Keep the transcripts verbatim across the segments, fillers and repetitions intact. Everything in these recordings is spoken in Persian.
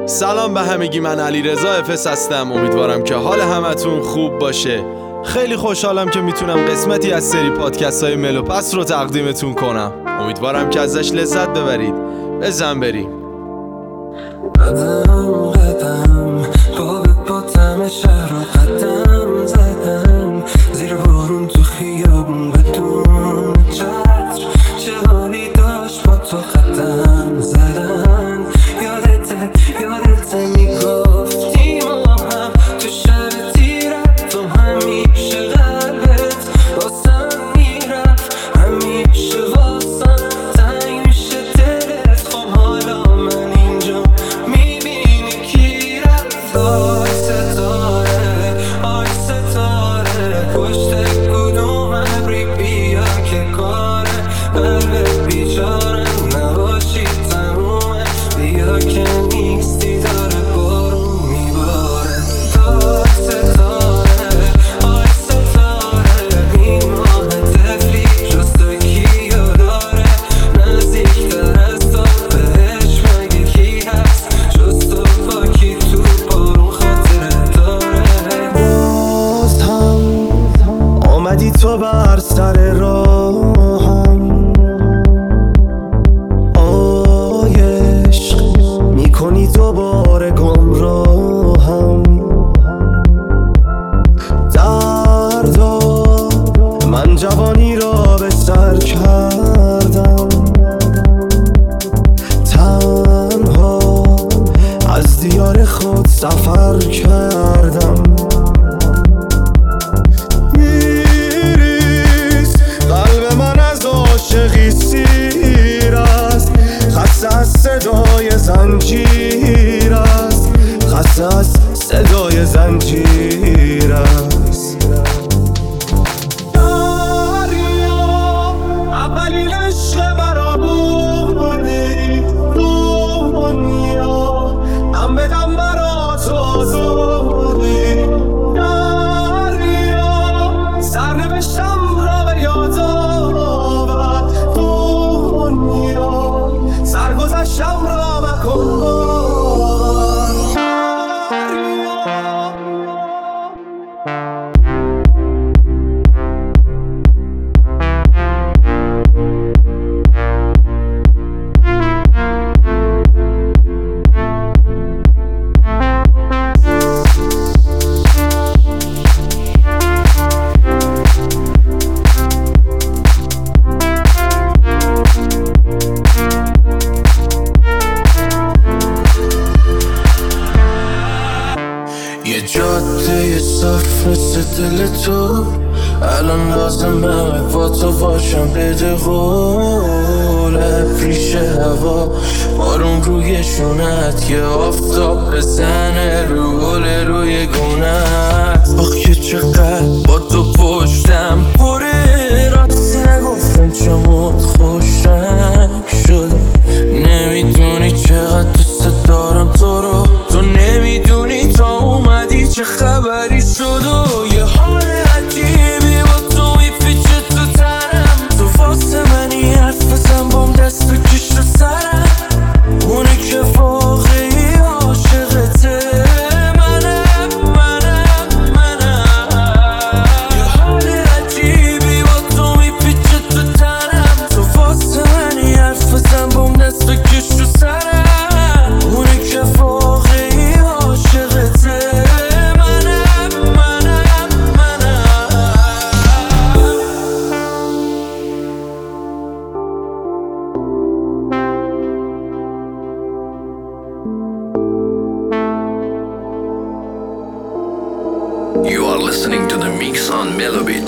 سلام به همگی، من علیرضا افس هستم. امیدوارم که حال همتون خوب باشه. خیلی خوشحالم که میتونم قسمتی از سری پادکست های ملوپس رو تقدیمتون کنم. امیدوارم که ازش لذت ببرید. بزن بریم. قدم قدم باب باتم شهر رو قدم زدم، زیر بارون تو خیابون بدون چتر، چه حالی داشت با تو قدم زدن. یادته یادته میگفتی ما هم تو شب تیرت، تو همیشه قلبت واسم میرفت، همیشه واسم تنگ میشه دلت. خب حالا من اینجا میبینی کی رفت. آی ستاره آی ستاره، پشت کدوم ابری بیا که کاره قلبت بیچاره نباشی تمومه، بیا که نیستی داره بارون میباره. آی ستاره آی ستاره، این ماه تفلی جست کیو داره، نزدیکتر از تو بهش مگه کی هست، جز تو با کی تو بارون خاطره داره. باز هم آمدی تو بر سر راهم، آی عشق میکنی دوباره گمراهم. دردا من جوانی را به سر کردم، تنها از دیار خود سفر کردم. میریز قلب من از عاشقی سیر است، خسته از صدای زنجیر است، خسته از صدای زنجیر است. دریا اولین عشق مرا بودی، دنیا دم به دم مرا تو آزادی. دریا سرنوشتم را به یاد آورد، دنیا سرگذشتم را مکن بار. دریا یه جاده صاف مثل دل تو، الان لازمه با تو باشم. بده قول ریش هوا، بارون روی شونت، یه آفتاب بزنه رو گل روی گونت. آخ که چقدر با تو پشتم پره، راستی نگفتم چمت خوشنگ شده. نمیدونی چقدر دوست دارم تو رو، تو نمیدونی تا اومدی چه خبری شد. و یه حال عجیبی با تو میپیچه تو تنم، تو واسه منی حرف بزن بام دست بکش رو سرم. اونی که واقعی عاشقته منم منم منم. یه حال عجیبی با تو میپیچه تو تنم، تو واسه منی حرف بزن بام دست بکش رو سرم. اونی که واقعی عاشقته منم منم منم. You are listening to the mix on Melobit.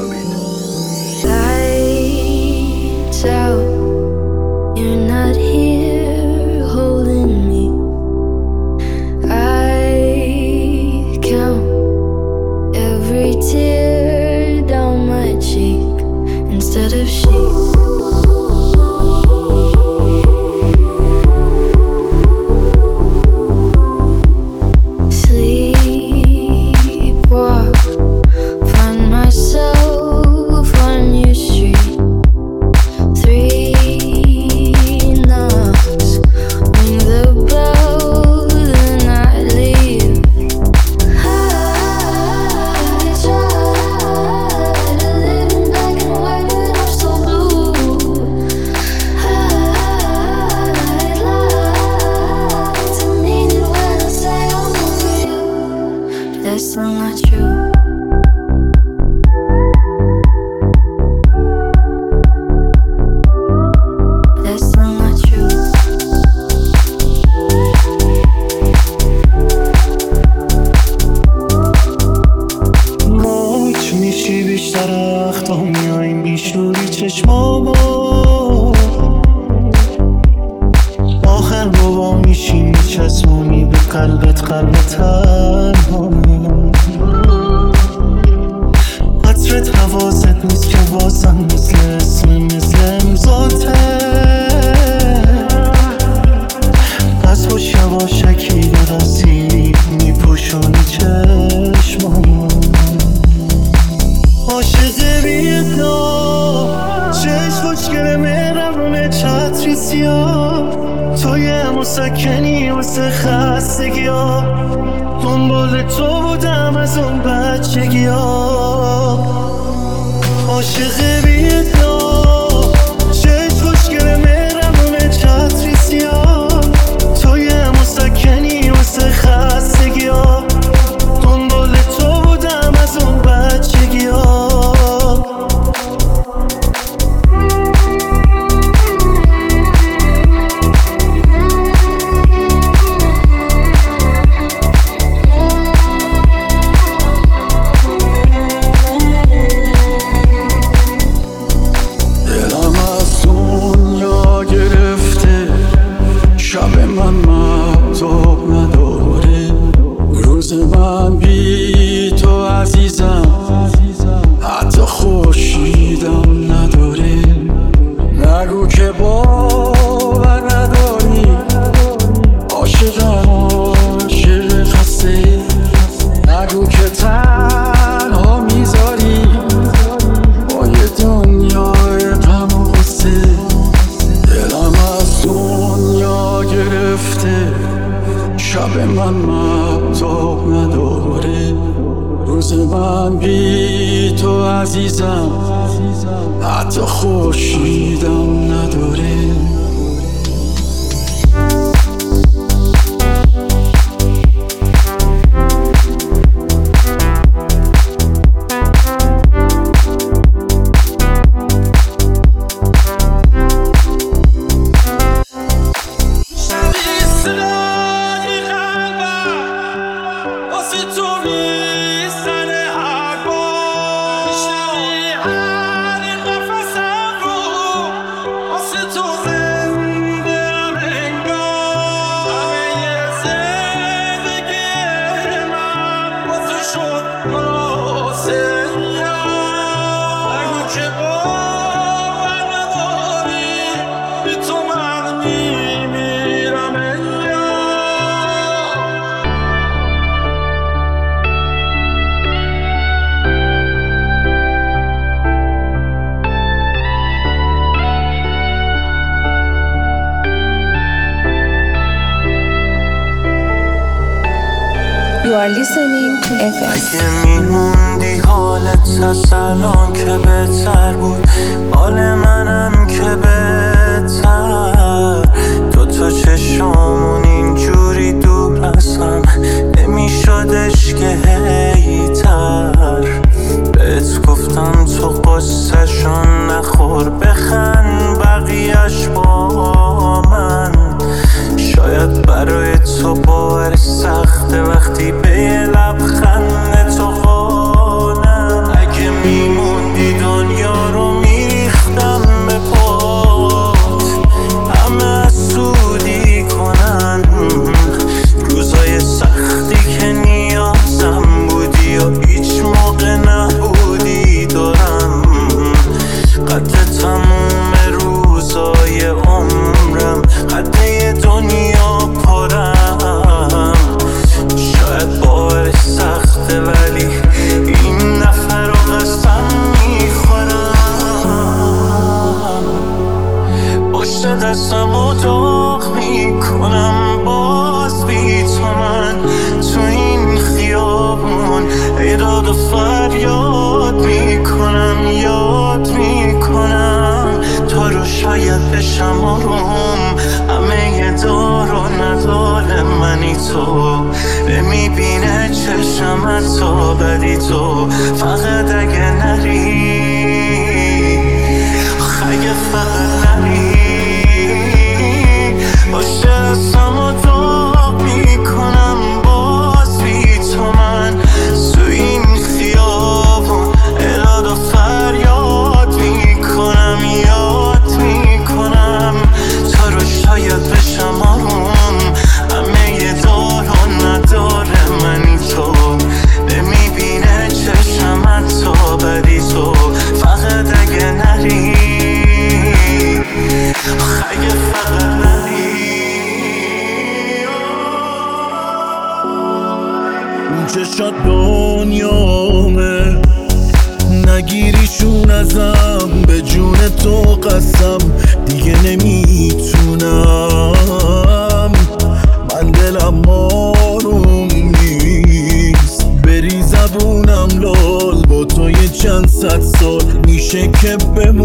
Lights out, you're not here holding me. I count every tear down my cheek instead of sheep. Sleepwalk, find myself پا میشی چسبونی به قلبت قلب تنهامون. عطرت حواست نیست که بازم مثل اسم مثل امضاته. پس خوش یواشکی درستی میپوشونی چشمامون. عاشق بیدنا چشم خوشگل مهربونه چتری سیاه. توی مسکنی واسه خستگی ها. دنبال تو بودم از اون بچگی ها. عاشق بیدنا چشم خوشگل مهربونه چتری سیاه. توی مسکنی واسه خستگی ها. دنبال تو بودم از اون بچگی ها. شب من مهتاب نداره. روز من بی تو عزیزم حتی خورشیدم نداره. You are listening to اف اس. اگه میموندی حالت از الان که بهتر بود. حال منم که بهتر. دوتا چشمون اینجوری دور ازم نمیشدش که هیتر. بهت گفتم تو قصه شون نخور بخند بقیهش با من. شاید برای تو باور سخته وقتی به یه لبخند تو خانم. اگه میموندی دنیا رو میریختم به پات. همه سودی کنن روزای سختی که نیازم بودی و هیچ موقع نبودی. دارم قد تموم روزای عمرم قد یه دنیا پرم. شاید باور سخته ولی این نفر رو قسم میخورم. پشت دستم رو داغ میکنم باز بی تو من تو این خیابون ایراد و فریاد میکنم یاد میکنم تو رو. شاید بشم آروم همه یه دار و ندار منی تو. نمیبینه چشم حتی بدی تو. فقط اگه نری اگه فقط نری باشه دستم و داغ میکنم باز بی تو من تو این خیابون ایراد و فریاد میکنم یاد میکنم تو رو. شاید بشم آروم چشات دنیامه، نگیریشون ازم، به جون تو قسم دیگه نمیتونم. من دلم آروم نیست، بری زبونم لال، با تو یه چند صد سال میشه که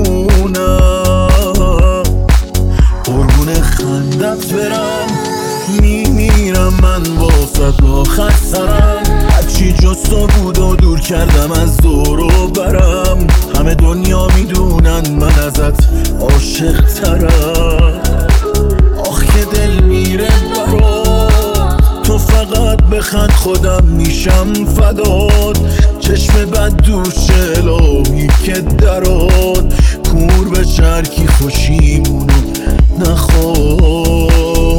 بمونم. قربون خندت برم، میمیرم من واسه آخر سرم. هرچی جز تو بود و دور کردم از دور و برم. همه دنیا میدونن من ازت عاشق ترم. آخ که دل میره برات، تو فقط بخند خودم میشم فدات. چشم بد دوش الهی که درات، کور به شرکی خوشیمونو نخواد.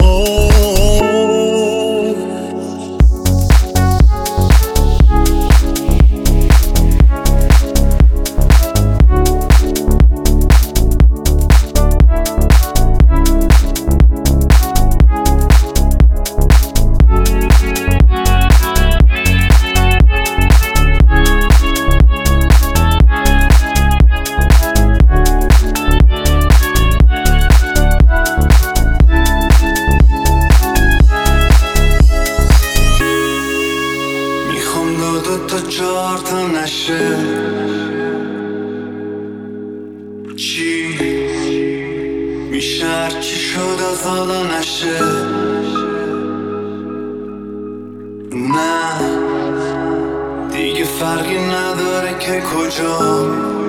چی میشه هرچی شد از حالا نشه. نه دیگه فرقی نداره که کجا،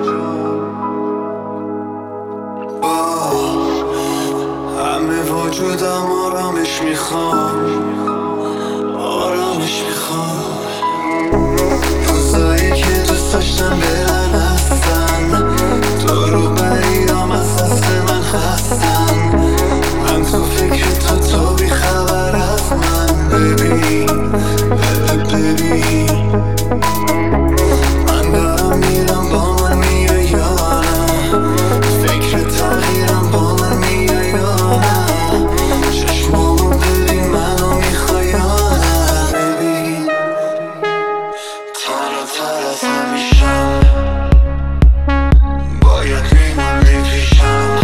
با همه وجودم آرامش میخوام، آرامش میخوام. روزایی که دوست داشتم برن هستن، تو رو بریام از دست من خستن. من تو فکر تو تو بی خبر از من. ببین ببین من دارم میرم، با من میای یا نه؟ فکر تغییرم، با من میای یا نه؟ چشمامو ببین منو میخوای یا نه؟ ببین تنها تر از همیشم، باید میموندی پیشم.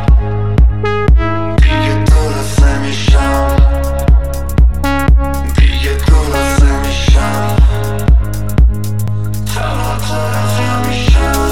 دیگه درست نمیشم، دیگه درست نمیشم. تنها تر از همیشم.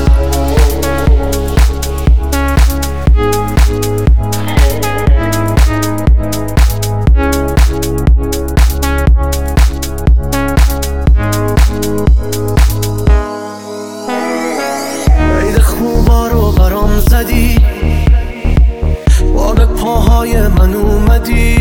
عید خوبا رو برام زدی، بار پاهای من اومدی،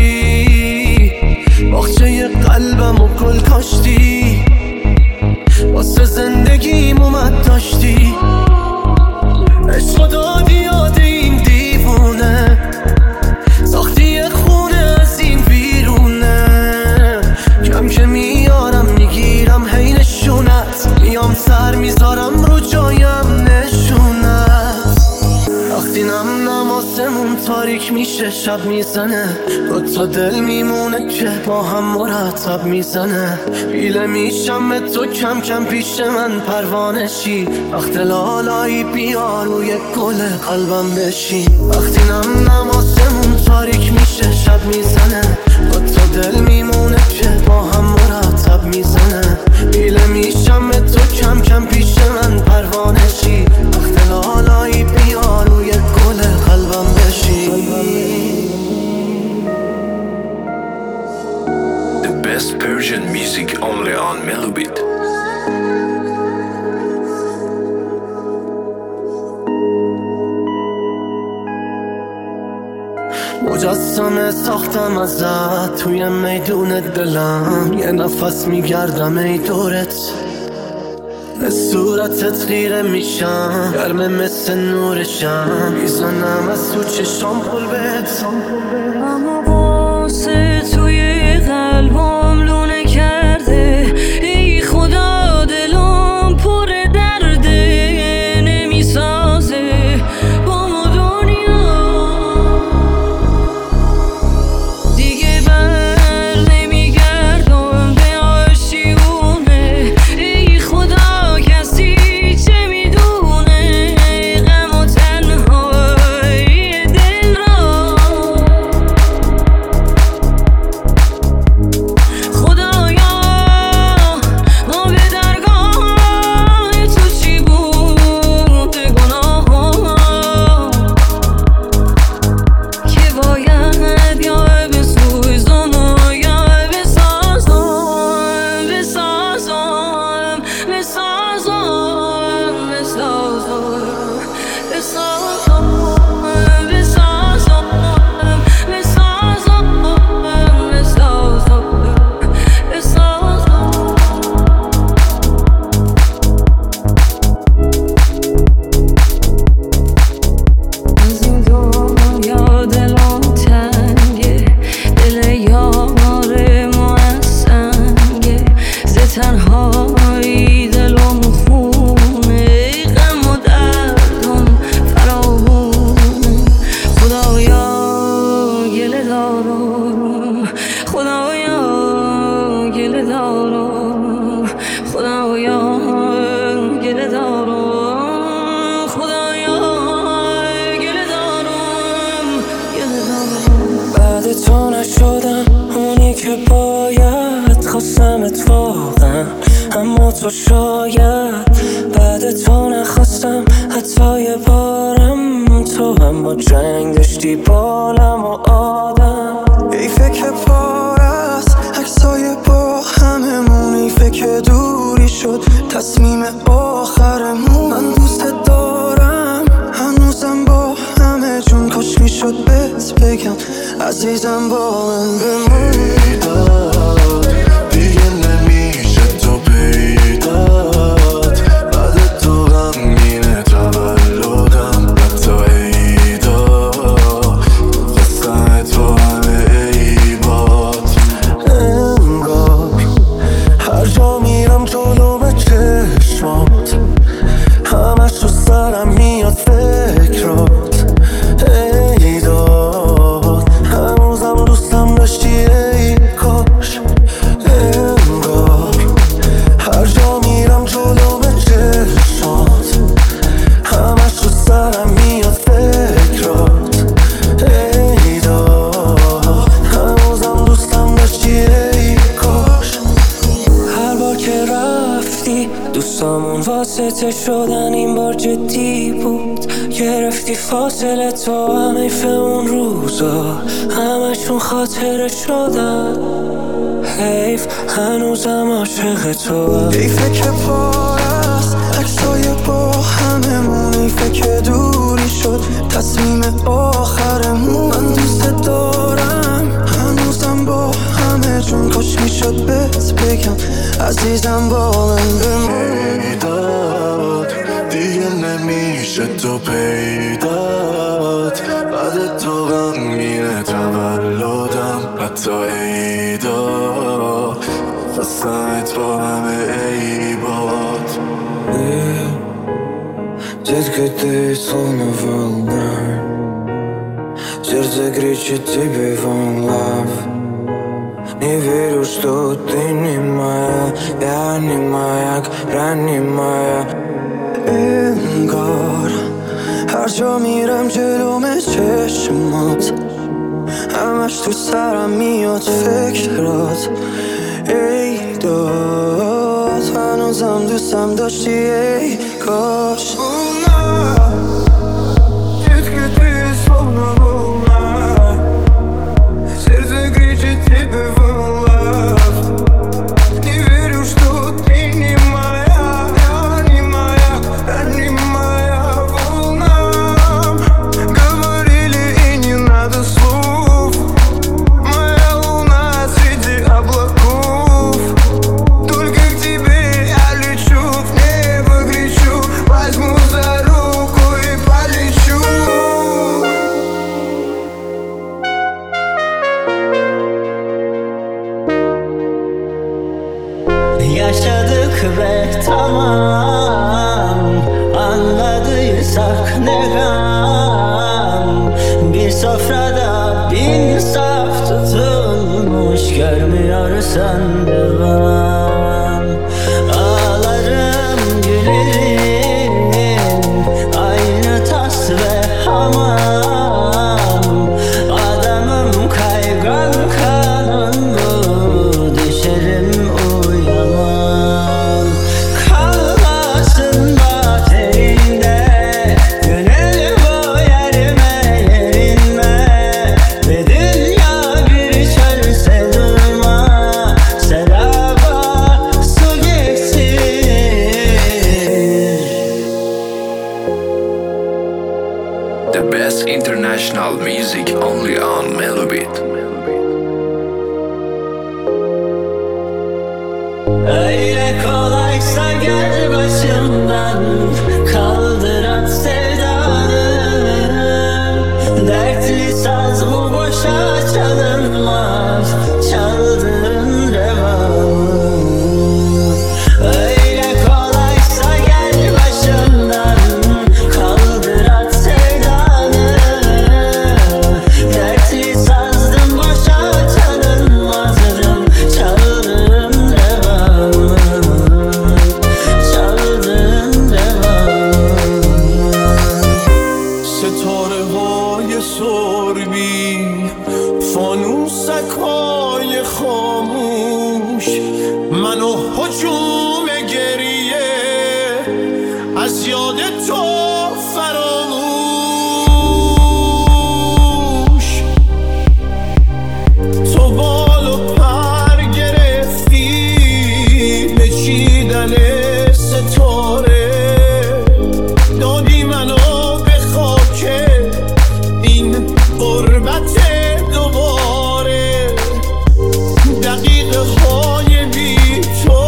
باغچه قلبم و گل کاشتی، واسه زندگیم اومد داشتی. عشق دادی یاد این دیوونه، ساختی یه خونه از این بیرونه. کم که میارم میگیرم هی نشونت، میام سر میذارم رو جایم نشونت. وقتی نم نماسمون تاریک میشه، شب میزنه، دو تا دل میمونه که با هم مرتب میزنه. بیله میشم به تو کم کم پیش من پروانه شی. وقت لالایی بیا روی گل قلبم بشی. وقتی نم نماسمون تاریک میشه، شب میزنه، دو تا دل میمونه که با هم مرتب میزنه. بیله میشم به تو کم کم پیش من پروانه شی. وقت لالایی بیا روی گل قلبم بشی. The best Persian music only on Melobit. مجسمه ساختم ازت توی میدون دلم، یه نفس میگردم ای دورت، به صورتت خیره میشم، گرمه مثل نورشم، میزنم از تو چشام پل بهت. اما واسه توی قلبم لونه کرده، ای خدا دلم پر درده، نمیسازه با ما دنیا. دیگه بر نمیگردم به آشتی شدم اونی که باید، خواستم اتفاقا اما تو شاید بعد تو نخواستم حتی یه بارم. تو هم با جنگ داشتی بالم و آدم. ای فکر پار است عکسای با هممون، ای فکر دوری شد تصمیم آخرمون. من دوست دارم هنوزم با همه جون، کاش میشد بهت بگم عزیزم با من بمون. پیدات دیگه نمیشه تو پیدات، بعد تو غمگینه تولدم حتی عیدا، خواستم تو همه عیبات. انگار هر جا میرم جلو به چشمات، همش تو سرم میاد فکرات. ای داد هنوزم دوستم داشتی ای کاش. انگار هر جا میرم جلو به چشمات، همش تو سرم میاد فکرات. ای داد هنوزم دوستم داشتی ای کاش. هر بار که رفتی دوستامون واسطه شدن، این بار جدی بود. گرفتی فاصله تو هم حیف اون روزا، همشون خاطره شدن. حیف هنوزم عاشق تو. حیفه که پار است عکسای با هممون، حیفه که دوری شد تصمیم آخرمون. من دوست دارم هنوزم با همه جون، کاش میشد بهت بگم عزیزم با من بمون. پیدات دیگه نمیشه تو پیدات، بعد تو غمگینه تولدم حتی عیدا، خواستم تو همه عیبات. Детка, ты словно волна, сердце кричит тебе one love. Не верю, что ты не моя, я не маяк, ранний моя. انگار هر جا میرم جلوم چشمات، همش تو سرم میاد فکرات. ای داد هنوزم دوستم داشتی ای کاش. Детка, ты словно волна, сердце кричит тебе one love. Не верю, что ты не моя, я не моя, я не моя волна. Говорили и не надо слов, моя луна среди облаков. Только к тебе я лечу, в небо кричу, возьму за руку и полечу. Yaşadık ve tamam, anladıysak ne gam. Bir sofrada bin saf tutulmuş, görmüyorsan devam. Ağlarım gülerim, aynı tas ve hamam. Adamım kaygan kanunlu, düşerim uyamam. Kalmasın baterinde, gönül bu yerime yerinme. Ve dünya bir çölse durma, seraba خاموش منو هجوم گریه از یاد تو فراموش تو بال و پر گرفتی به چیدن ستاره دادی منو به خاک این غربت دوباره دقیقه های بی تو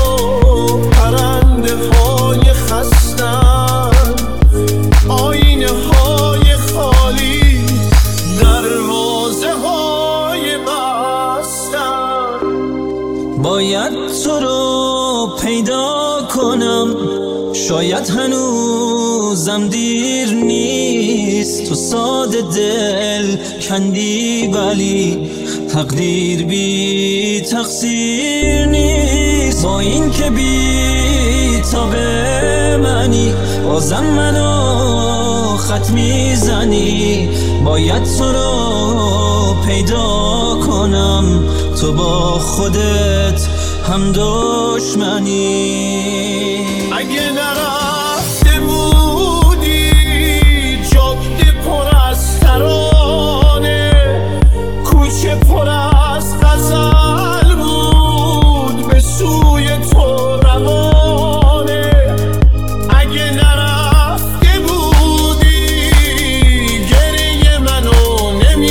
پرنده های خستن آینه های خالی دروازه های بستن باید تو رو پیدا کنم شاید هنوزم دیر نیست تو ساده دل کندی ولی تقدیر بی تقصیر نیست با این که بی تاب منی بازم منو خط میزنی باید تو رو پیدا کنم تو با خودت هم دشمنی اگه نرفته بودی جاده پر از ترانه کوچه پر از غزل بود به سوی تو روانه اگه نرفته بودی گریه منو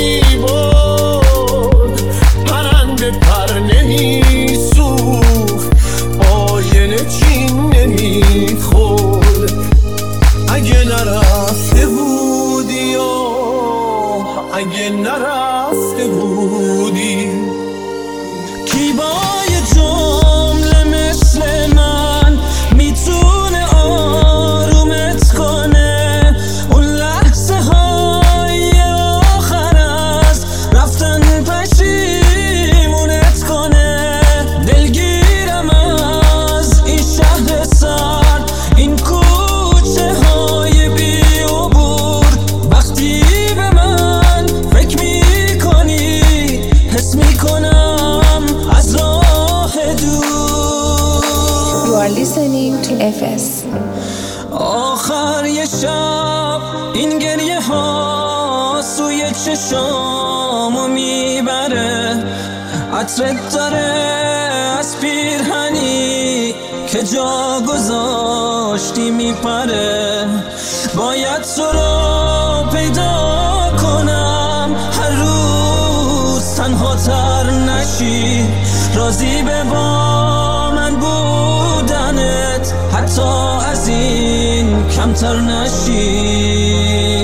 نمیبرد پرنده پر نمیسوخت آینه چین نمیخورد اگه نرفته بودی آه اگه نرفته بودی کی با یه جمله مثل من میتونه آرومت کنه اون لحظه های آخر از رفتن پشیمونت کنه دلگیرم از این شهر سرد این کوچه های بی عبور وقتی به من فکر میکنی حس میکنم از راه دور You are listening to اف اس. آخر یه شب این گریه ها سوی چشامو میبره عطرت داره از پیرهنی که جا گذاشتی میپره باید تو رو پیدا کنم هر روز تنها تر نشی راضی به با من بودنت حتی از این کمتر نشی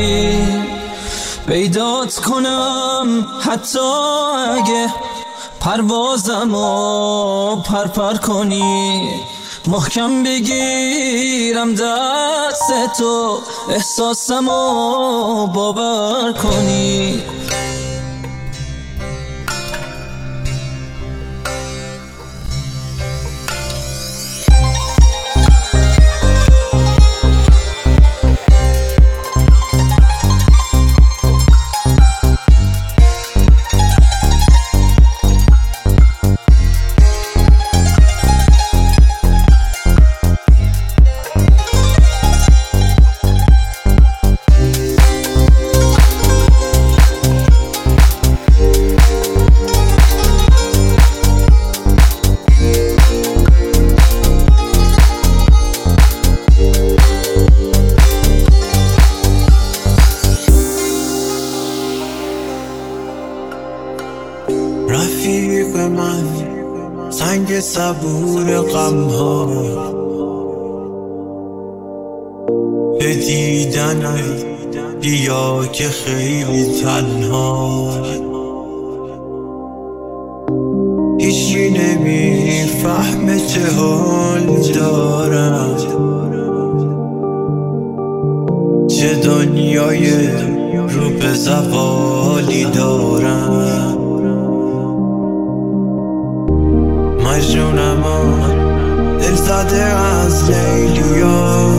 پیدات کنم حتی اگه پروازمو پرپر کنی محکم بگیرم دست تو احساسمو باور کنی رفیق من سنگ صبور غم ها به دیدنت بیا که خیلی تنها هیچی نمیفهمه چه حال دارم چه دنیای رو به زوالی دارم مجنونم دل زده از لیلیا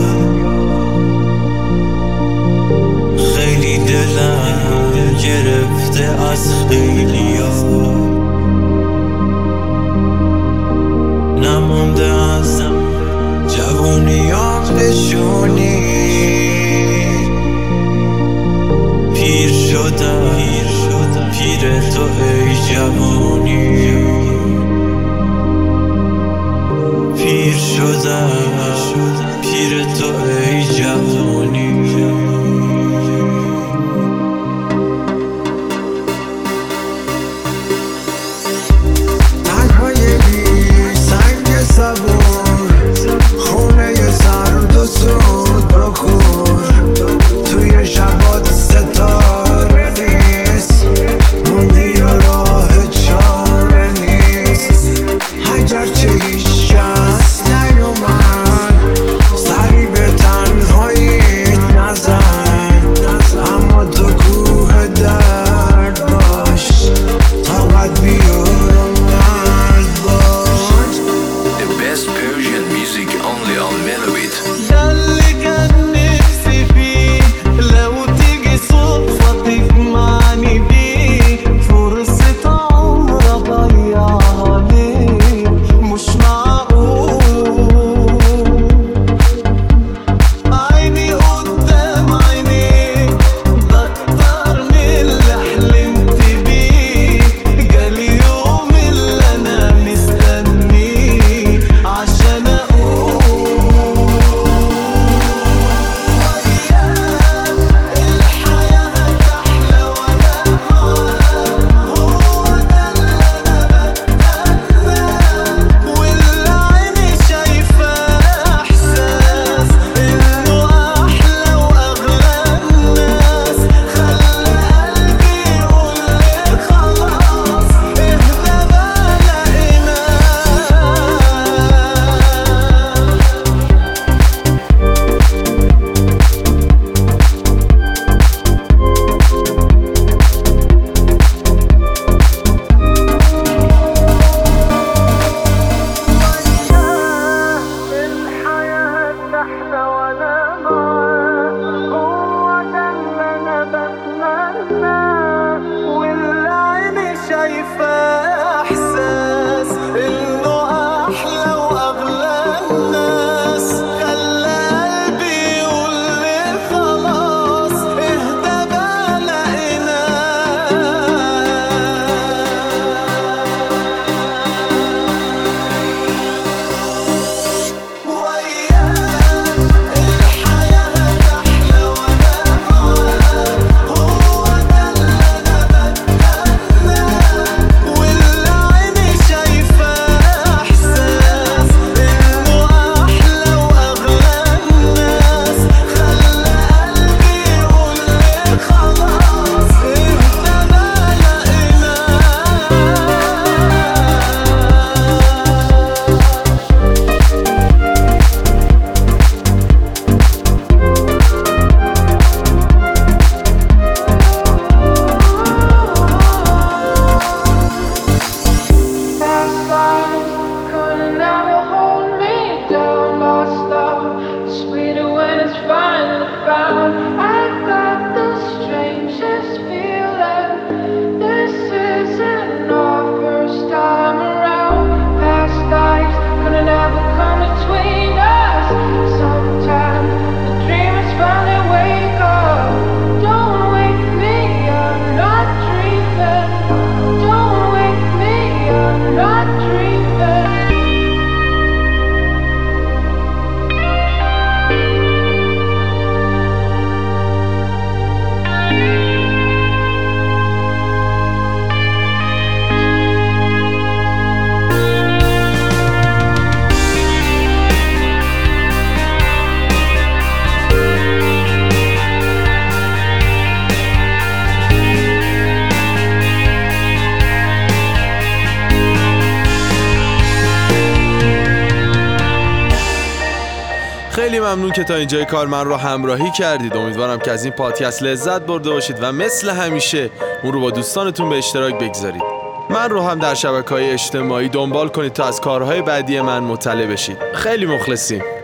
خیلی دلم گرفته از خیلیا خیلی ممنون که تا اینجای کار من رو همراهی کردید. امیدوارم که از این پادکست لذت برده باشید و مثل همیشه اون رو با دوستانتون به اشتراک بگذارید. من رو هم در شبکه‌های اجتماعی دنبال کنید تا از کارهای بعدی من مطلع بشید. خیلی مخلصیم.